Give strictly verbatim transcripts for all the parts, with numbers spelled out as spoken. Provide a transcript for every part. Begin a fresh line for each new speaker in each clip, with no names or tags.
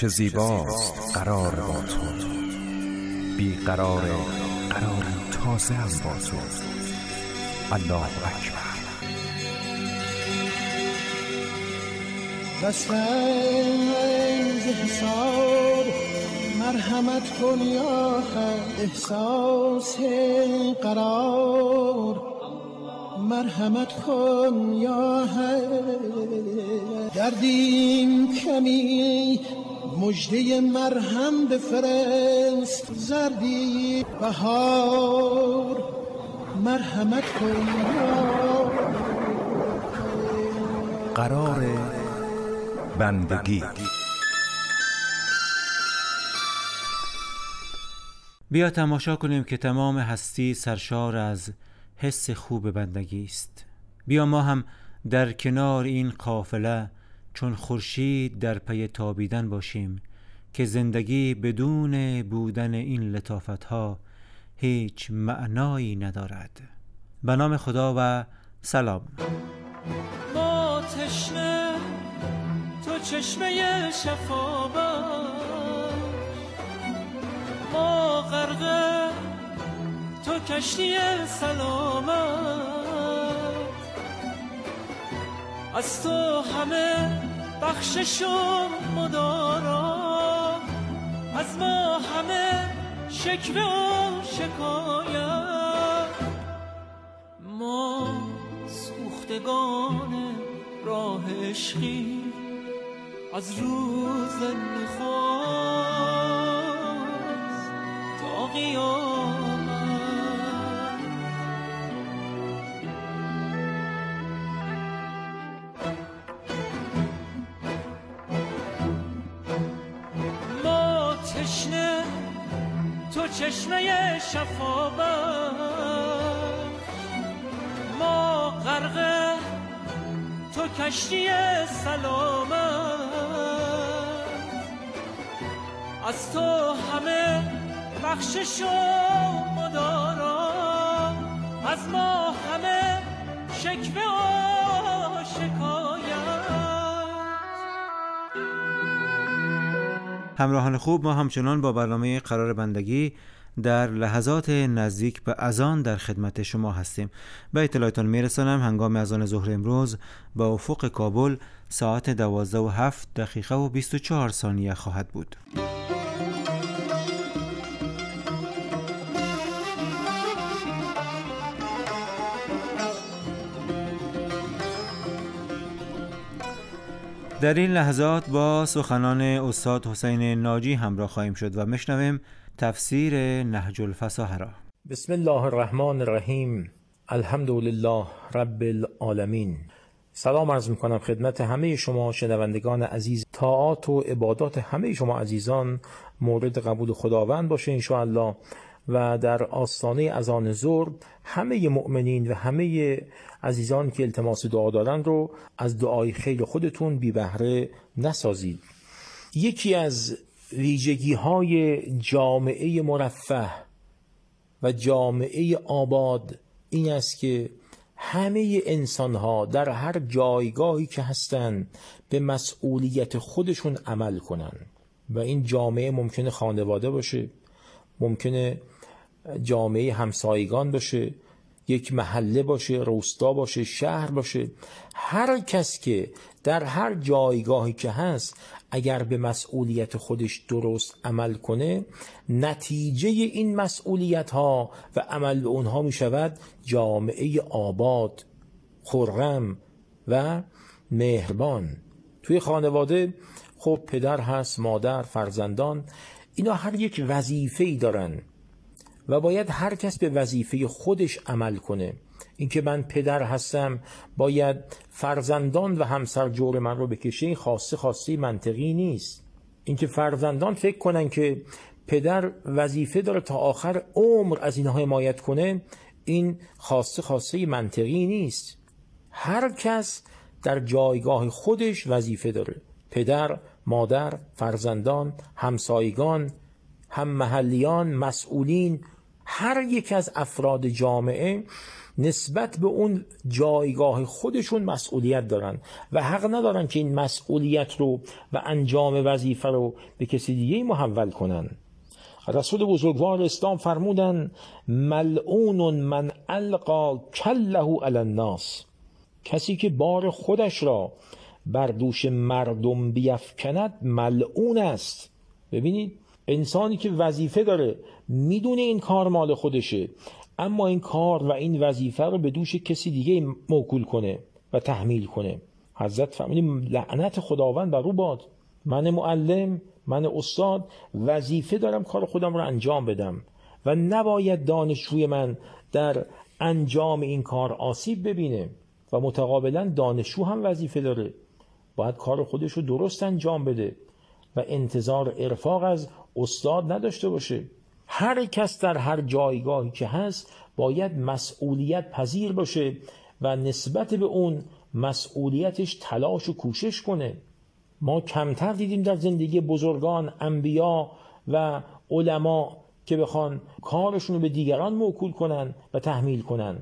چه زیباست قرار با تو، بی قرار قراری تازه هم با تو. الله اکبر.
دستنز حساب مرحمت کن یا حق، احساس قرار مرحمت کن یا حق. دردیم کمی مژده مرهم بفرست، زردی بهار مرحمت کن یا
قرار بندگی.
بیا تماشا کنیم که تمام هستی سرشار از حس خوب بندگی است. بیا ما هم در کنار این قافله چون خورشید در پی تابیدن باشیم که زندگی بدون بودن این لطافت‌ها هیچ معنایی ندارد. به نام خدا و سلام.
ما تشنه تو چشمه شفابخش، ما غرقه تو کشتی سلامت. از تو همه بخشش و مدارا، از ما همه شکوه و شکایت. ما سوختگان راه عشقی از روز نخست تا قیامت. ما تشنه تو چشمه شفابخش، ما غرقه تو کشتی سلامت. از تو همه بخشش و مدارا، از ما همه شکوه و شکایت.
همراهان خوب، ما همچنان با برنامه قرار بندگی در لحظات نزدیک به اذان در خدمت شما هستیم. به اطلاعتان میرسانم هنگام اذان ظهر امروز با افق کابل ساعت دوازده و هفت دقیقه و بیست و چهار ثانیه خواهد بود. در این لحظات با سخنان استاد حسین ناجی همراه خواهیم شد و مشنویم تفسیر نهج الفصاحه را.
بسم الله الرحمن الرحیم. الحمد لله رب العالمین. سلام عرض میکنم خدمت همه شما شنوندگان عزیز. طاعات و عبادات همه شما عزیزان مورد قبول خداوند باشه انشاءالله. و در آستانه اذان ظهر همه مؤمنین و همه عزیزان که التماس دعا دارن رو از دعای خیر خودتون بی بهره نسازید. یکی از ویژگی های جامعه مرفه و جامعه آباد این است که همه انسان ها در هر جایگاهی که هستن به مسئولیت خودشون عمل کنن. و این جامعه ممکنه خانواده باشه، ممکنه جامعه همسایگان باشه، یک محله باشه، روستا باشه، شهر باشه. هر کس که در هر جایگاهی که هست اگر به مسئولیت خودش درست عمل کنه، نتیجه این مسئولیت ها و عمل به اونها می شود جامعه آباد، خرم و مهربان. توی خانواده خب پدر هست، مادر، فرزندان، اینا هر یک وظیفه‌ای دارن و باید هر کس به وظیفه خودش عمل کنه. اینکه من پدر هستم باید فرزندان و همسر جور من رو بکشه، این خاصه خاصه منطقی نیست. اینکه فرزندان فکر کنن که پدر وظیفه داره تا آخر عمر از اینها حمایت کنه، این خاصه خاصه منطقی نیست. هر کس در جایگاه خودش وظیفه داره. پدر، مادر، فرزندان، همسایگان، هم محلیان، مسئولین، هر یک از افراد جامعه نسبت به اون جایگاه خودشون مسئولیت دارن و حق ندارن که این مسئولیت رو و انجام وظیفه رو به کسی دیگه محول کنن. رسول بزرگوار اسلام فرمودن ملعون من القا کله علی الناس، کسی که بار خودش را بر دوش مردم بیفکند ملعون است. ببینید انسانی که وظیفه داره میدونه این کار مال خودشه، اما این کار و این وظیفه رو به دوش کسی دیگه موکول کنه و تحمیل کنه، حضرت فرمودن لعنت خداوند بر او باد. من معلم، من استاد وظیفه دارم کار خودم رو انجام بدم و نباید دانشجوی من در انجام این کار آسیب ببینه و متقابلا دانشجو هم وظیفه داره، باید کار خودش رو درست انجام بده و انتظار ارفاق از استاد نداشته باشه. هر کس در هر جایگاهی که هست باید مسئولیت پذیر باشه و نسبت به اون مسئولیتش تلاش و کوشش کنه. ما کمتر دیدیم در زندگی بزرگان، انبیا و علما که بخوان کارشون رو به دیگران موکول کنن و تحمیل کنن.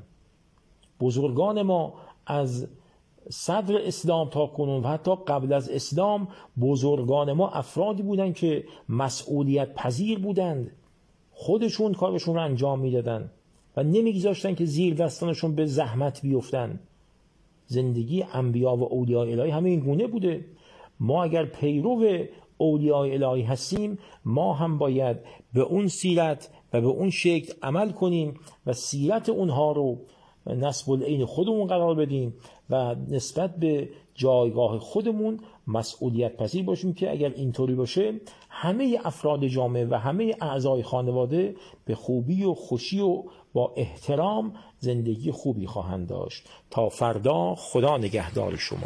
بزرگان ما از صدر اسلام تا کنون و حتی قبل از اسلام بزرگان ما افرادی بودند که مسئولیت پذیر بودند، خودشون کارشون رو انجام میدادن و نمیگذاشتن که زیر دستانشون به زحمت بیفتن. زندگی انبیا و اولیاء الهی همه این گونه بوده. ما اگر پیرو اولیاء الهی هستیم ما هم باید به اون سیرت و به اون شکل عمل کنیم و سیرت اونها رو نسب العین خودمون قرار بدیم و نسبت به جایگاه خودمون مسئولیت پذیر باشیم که اگر اینطوری باشه همه افراد جامعه و همه اعضای خانواده به خوبی و خوشی و با احترام زندگی خوبی خواهند داشت. تا فردا، خدا نگهدار شما.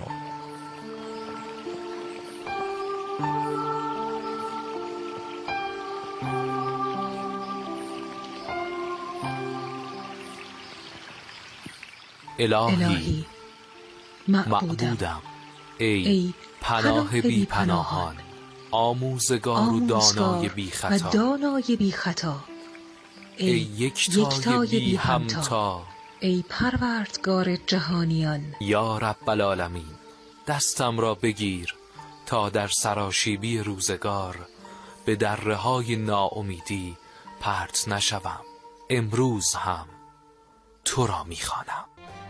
الهی معبودم، ای, ای پناه بی پناهان، آموزگار و دانای بی خطا،
دانای بی خطا،
ای یکتای بی همتا،
ای پروردگار جهانیان.
یا رب العالمین دستم را بگیر تا در سراشیبی روزگار به دره های ناامیدی پرت نشوم. امروز هم تو را میخوانم.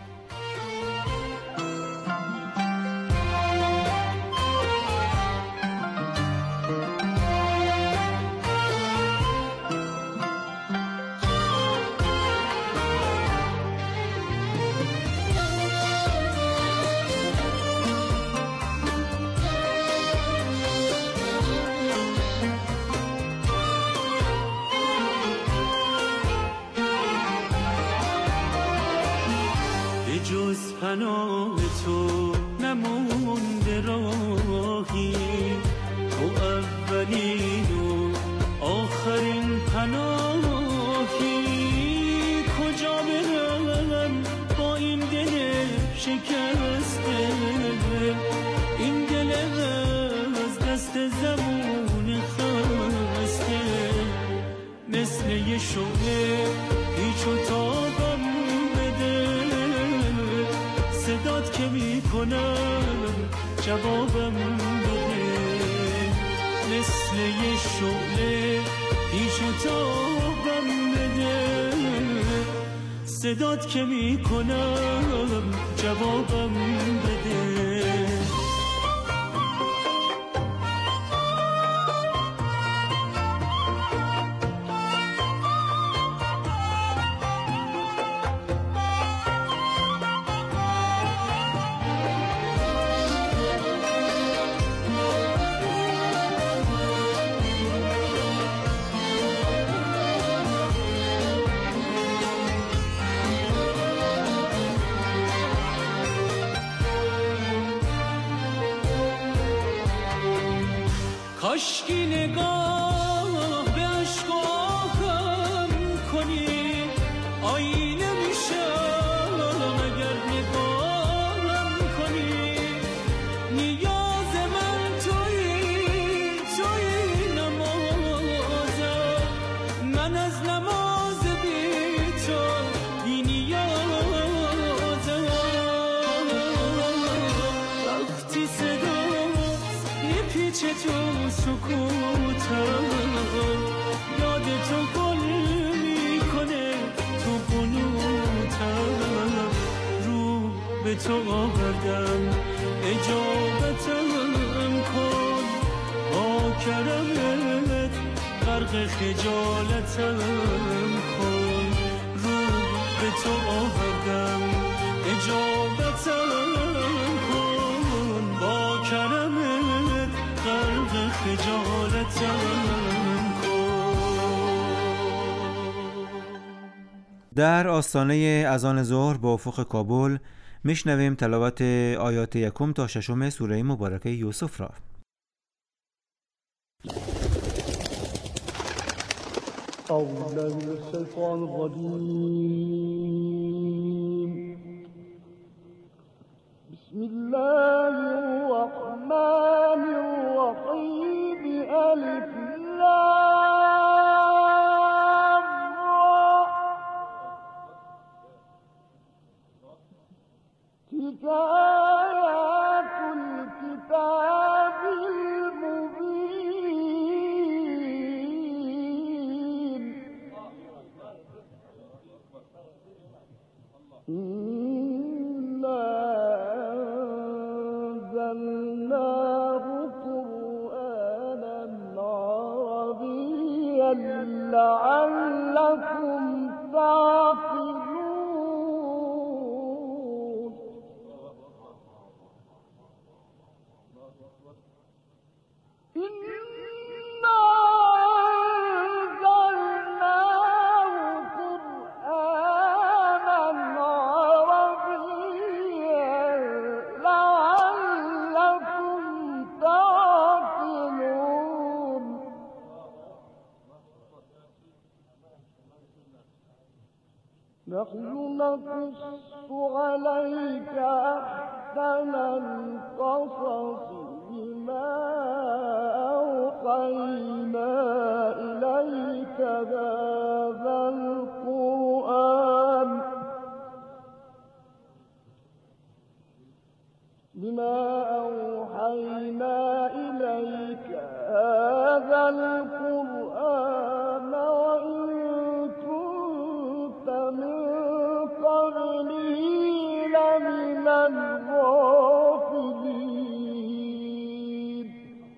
جز پناه تو نمونده راهی، تو اولین و آخرین پناهی. کجا برم با این دل شکسته، این دل از دست زبون خسته، مثل یه شعله پیچ و تابم بده، صدات که میکنم جوابم بده، مثل یه شعله پیش و تابم بده، صدات که میکنم جوابم بده. کاشکی نگاه به عشق آهم کنی، آینه میشم اگر نگاهم کنی. نیاز من تویی، تویی نمازم، من از نماز بی تو بی نیازم. غرق خجالتم کن، رو به تو آوردم اجابتم کن، با کرمت غرق خجالتم کن.
در آستانه اذان ظهر با افق کابل میشنویم تلاوت آیات یکم تا ششم سوره مبارکه یوسف را.
أعوذ بالله من الشيطان الرجيم. بسم الله الرحمن الرحيم. ألف لام را. تلك آيات الكتاب المبين. إنا أنزلناه قرآنا عربيا لعلكم تعقلون. إنا أنزلناه قرآنا عربيا لعلكم تعقلون. نحن نقص عليك أحسن القصص بما أوحينا إليك هذا القرآن بما أوحينا إليك هذا القرآن وإن كنت من قبله لمن الغافلين.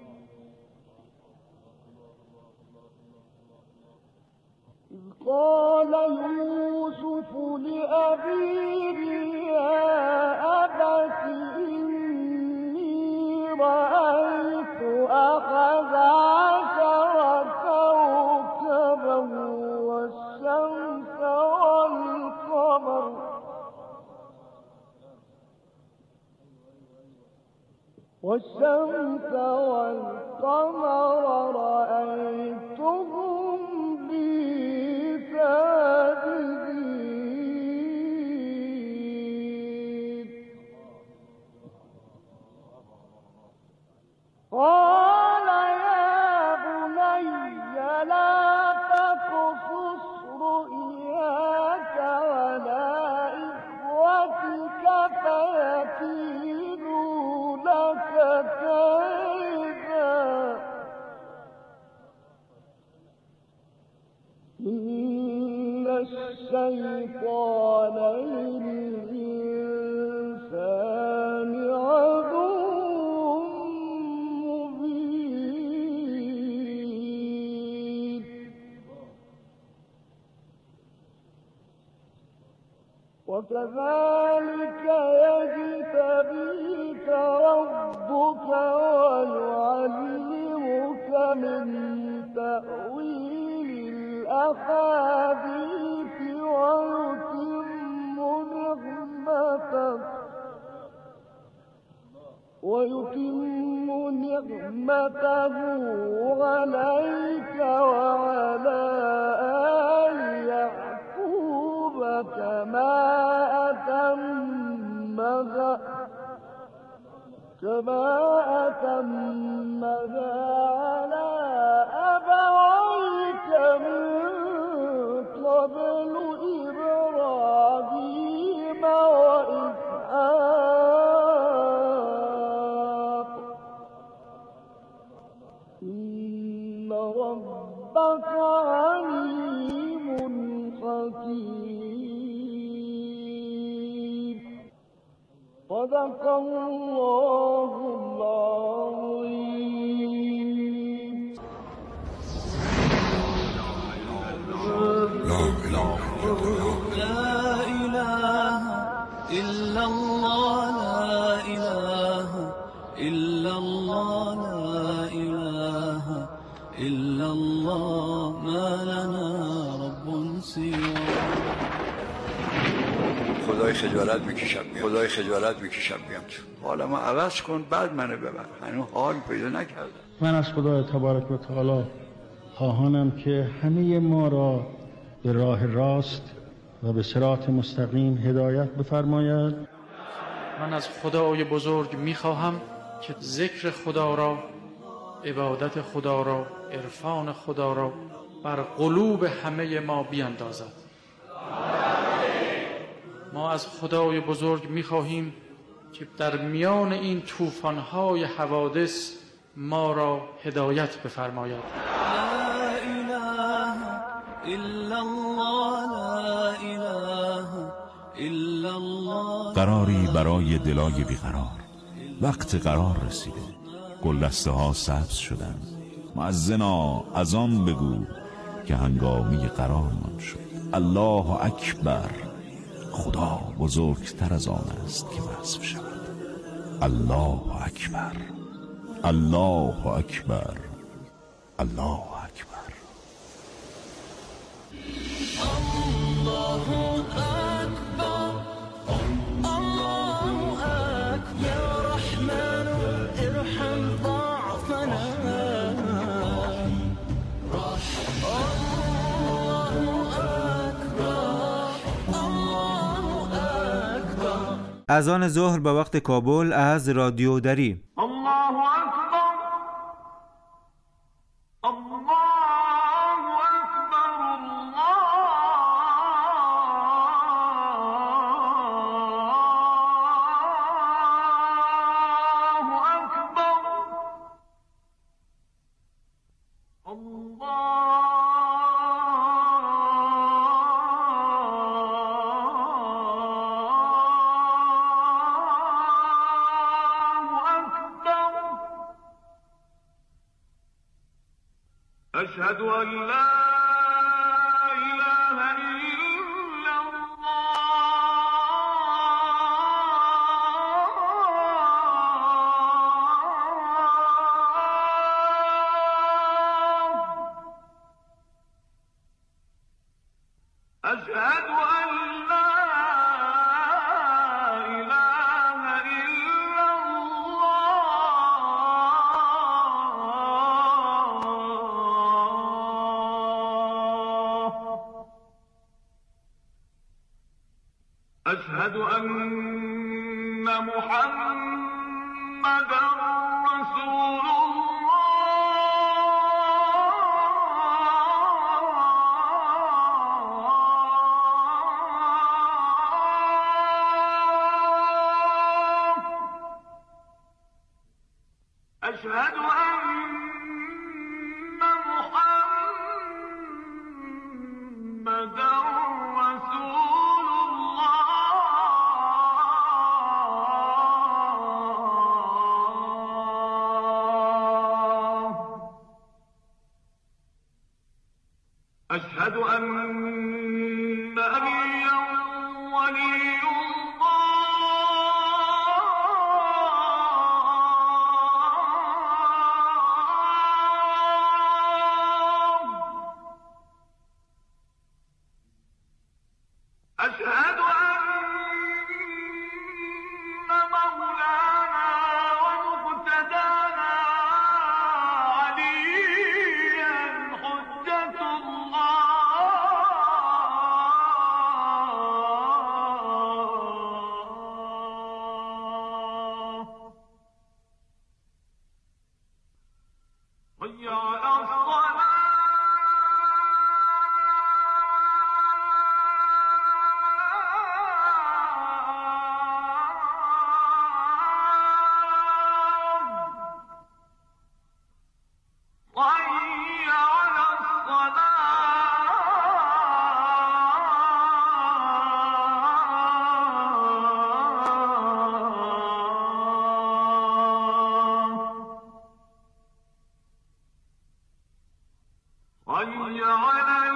إذ قال يوسف لأبيه يا أبت إني رأيت أحد عشر كوكبا والشمس والقمر والشمس والقمر رأيتهم لي ساجدين. قال يا بني لا تقصص رؤياك على إخوتك فيكيدوا لك كيدا إن الشيطان للإنسان عدو مبين. وكذلك يجتبيك ربك ويعلمك من تأويل الأحاديث ويتم نعمته ويتم نعمته عليك وعلى آل يعقوب كما أتمها كما أتمها على أبويك من قبل إبراهيم وإسحاق إن ربك عليم حكيم. صدق الله العظيم.
لنا رب سواه.
خدای خجالت میکشم بیام، خدای خجالت میکشم بیام تو. حالا ما عوض کن بعد منو ببر. هنوز حال پیدا نکردم.
من از خدای تبارک و تعالی خواهانم که همه ما را به راه راست و به صراط مستقیم هدایت بفرماید.
من از خدای بزرگ میخواهم که ذکر خدا را، عبادت خدا را، عرفان خدا را بر قلوب همه ما بیندازد. ما از خدای بزرگ میخواهیم که در میان این طوفان‌های حوادث ما را هدایت بفرماید.
لا اله الا الله، لا اله الا الله.
قراری برای دلای بیقرار. وقت قرار رسیده، گلدسته ها سبز شدن. مؤذنا از آن بگو که هنگامی قرارمان شد. الله اکبر. خدا بزرگتر از آن است که وصف شود. الله اکبر، الله اکبر، الله اکبر.
الله اکبر، الله اکبر. رحمن ارحم ضعفنا.
اذان ظهر به وقت کابل از رادیو دری.
الله اکبر، الله اکبر، الله اکبر، الله أشهد أن لا إله إلا الله. أشهد أن لا إله إلا الله. أشهد أن محمدًا رسول الله. أشهد أن محمدًا رسول الله. أشهد أن عليا ولي الله. أشهد أن مولانا ومقتدانا عليا حجة الله. حي على الصلاة. حي على الصلاة. حي على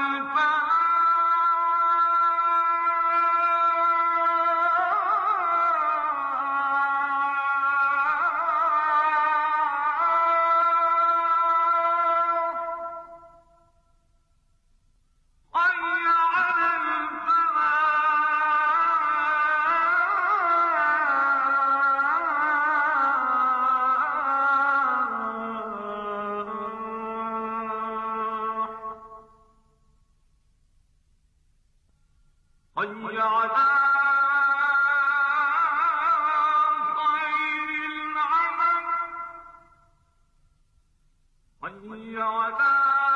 الفلاح. حي على حي على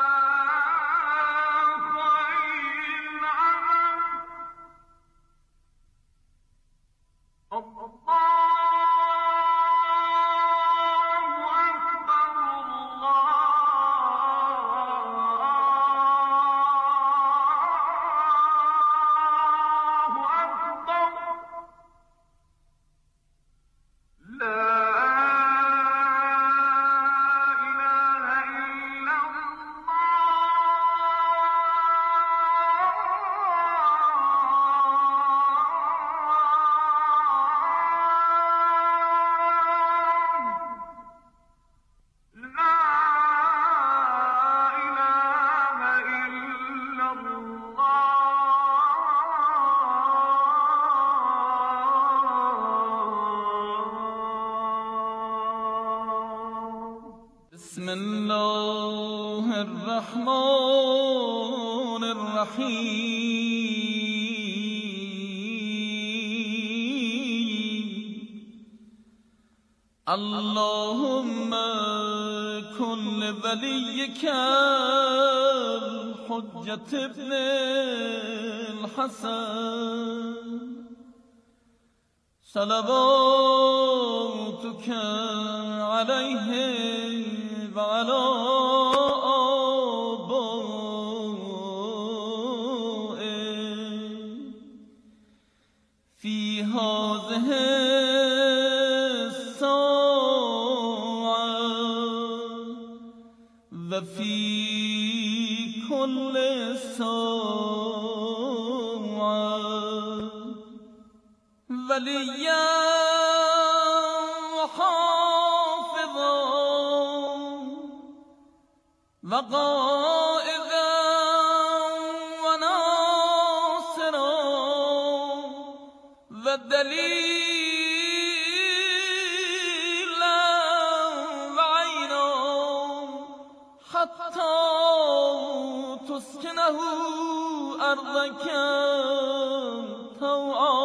خير العمل الله أكبر الله أكبر لا
بسم الله الرحمن الرحيم اللهم كن لوليك الحجة ابن الحسن صلواتك عليه وعلى آبائه في هذه الساعة وفي كل ساعة وليا وحافظا وقائدا وناصرا ودليلا وعينا حتى تسكنه أرضك طوعا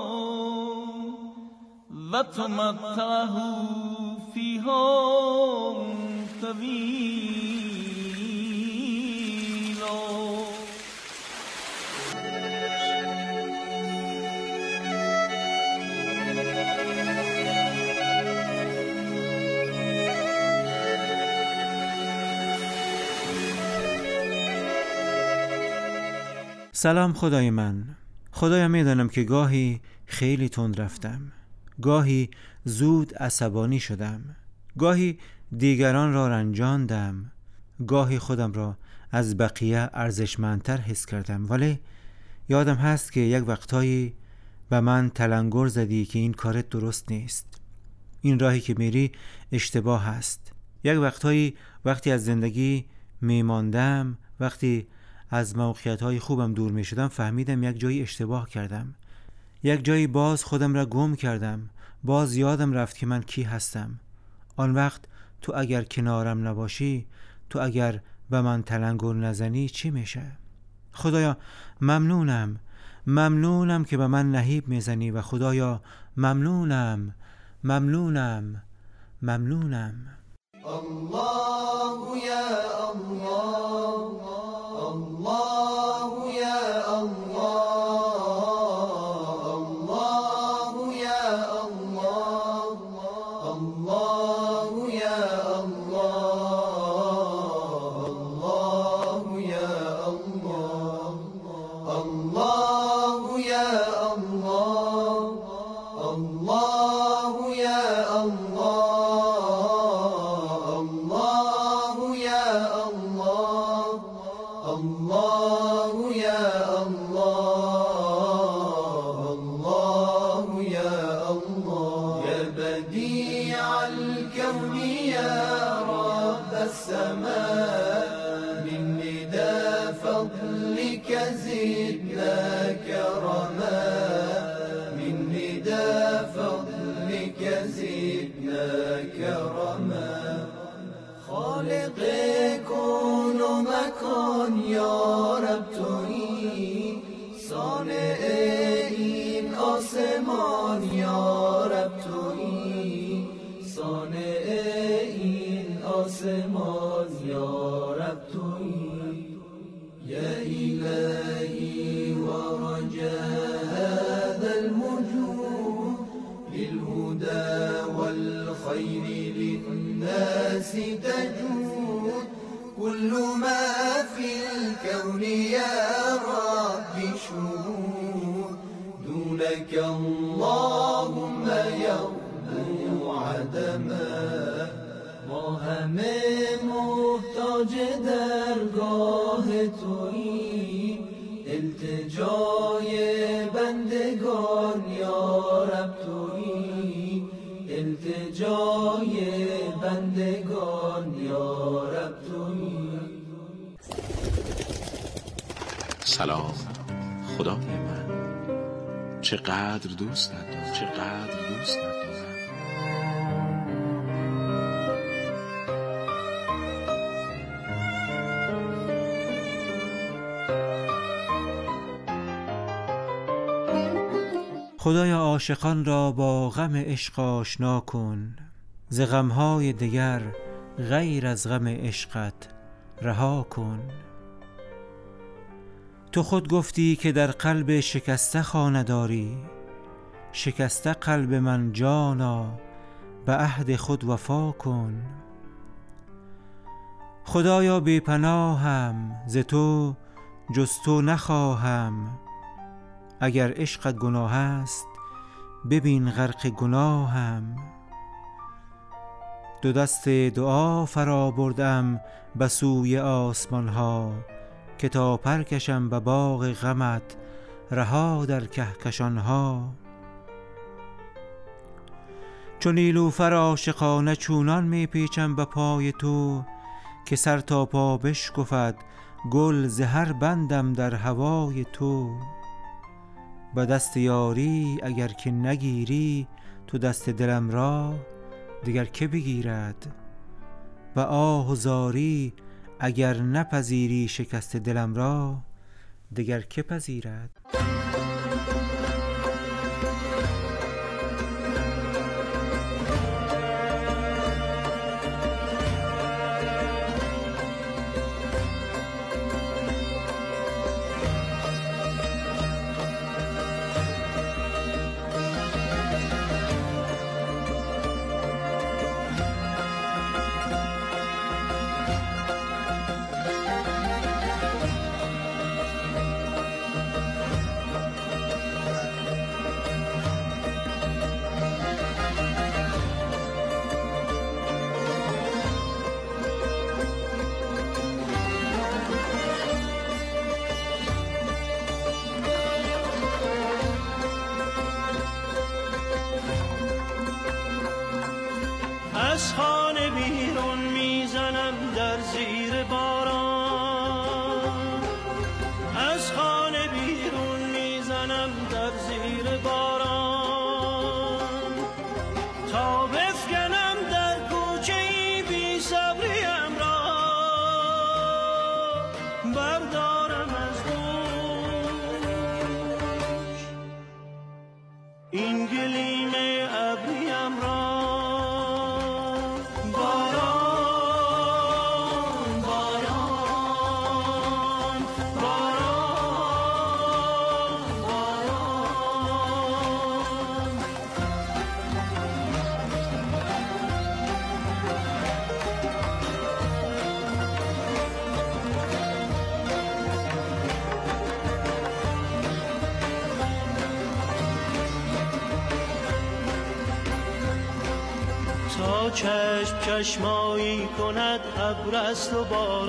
وتمتعه فيها طويلا.
سلام خدای من. خدایا میدانم که گاهی خیلی تند رفتم، گاهی زود عصبانی شدم، گاهی دیگران را رنجاندم، گاهی خودم را از بقیه ارزشمندتر حس کردم، ولی یادم هست که یک وقتایی به من تلنگر زدی که این کارت درست نیست، این راهی که میری اشتباه است. یک وقتایی وقتی از زندگی میماندم، وقتی از موقعیت‌های خوبم دور می‌شدم، فهمیدم یک جایی اشتباه کردم، یک جایی باز خودم را گم کردم، باز یادم رفت که من کی هستم. آن وقت تو اگر کنارم نباشی، تو اگر به من تلنگر نزنی، چی میشه؟ خدایا ممنونم، ممنونم که به من نهیب میزنی و خدایا ممنونم، ممنونم، ممنونم.
الله یا الله، الله یا الله، الله یا الله، الله یا الله، الله یا الله، الله یا الله، الله یا السماء من ندى فضلك زدنا كرما، من ندى فضلك زدنا كرما. خالق كون و مکان یا رب تویی، صانع الناس تجود كل ما في الكون يا رب شهود دونك اللهم يغدو عدما ما همه محتاج درگاه تویی التجای بندگان یا رب تویی التجای بندگان یا رب تویی.
سلام خدای من، چقدر دوست ندارم، چقدر دوست ندارم.
خدایا عاشقان را با غم عشق آشنا کن، ز غمهای دگر غیر از غم عشقت رها کن. تو خود گفتی که در قلب شکسته خانه داری، شکسته قلب من جانا به عهد خود وفا کن. خدایا بی پناهم ز تو جز تو نخواهم، اگر عشقت گناه است ببین غرق گناهم. دو دست دعا فرا بردم به سوی آسمان ها، که تا پر کشم به باغ غمت رها در کهکشان ها. چون نیلوفر عاشقانه چونان می پیچم به پای تو، که سر تا پا بشکفد گل ز هر بندم در هوای تو. به دست یاری اگر که نگیری تو دست دلم را، دیگر که بگیرد؟ و آه و زاری اگر نپذیری شکست دلم را، دیگر که پذیرد؟
از خانه بیرون میزنم در زیر باران، از خانه بیرون میزنم در زیر باران، تا بفکنم در کوچه ای بی صبریم را، بردارم از دوش این گلیم ابریم را. تا چشم چشمایی کند ابر است و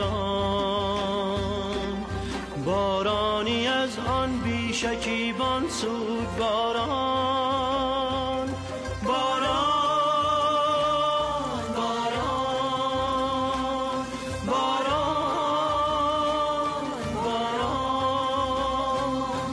باران، بارانی از آن بی شکیبان سوگواران. باران باران باران باران.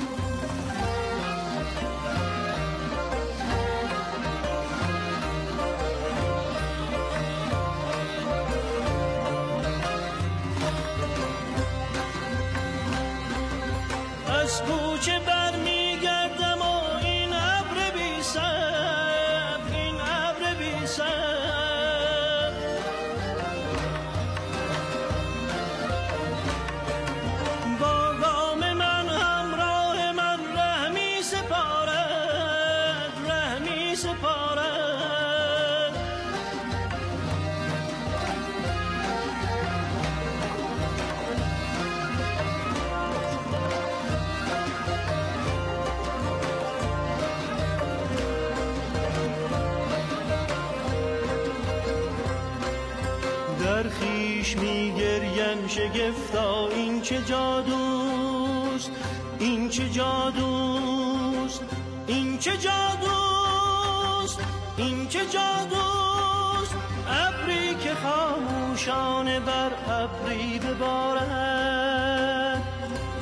از کوچه برمیگردم و این ابر بی سر، این ابر بی سر با گام من همراه من ره می سپارد، ره می سپارد. پیش میگریم شگفتا این چه جادوست، این چه جادوست، این چه جادوست، این چه جادوست. ابری که خاموشانه بر ابری ببارد،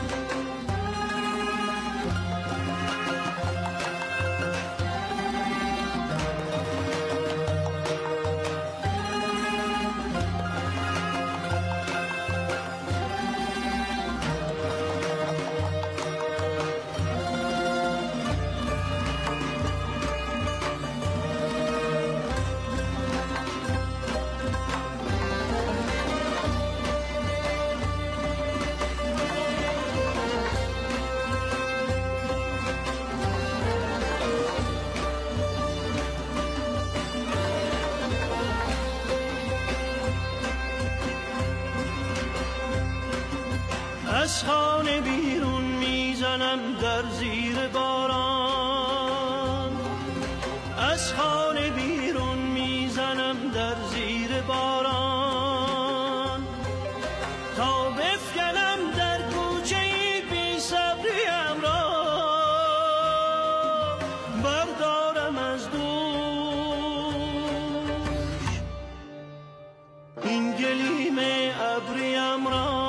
از خانه بیرون میزنم در زیر باران، از خانه بیرون میزنم در زیر باران، تا بفکنم در کوچه بی صبریم را، بردارم از دوش این گلیم ابریم را.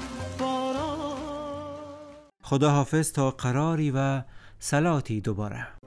خدا حافظ تا قراری و صلاتی دوباره.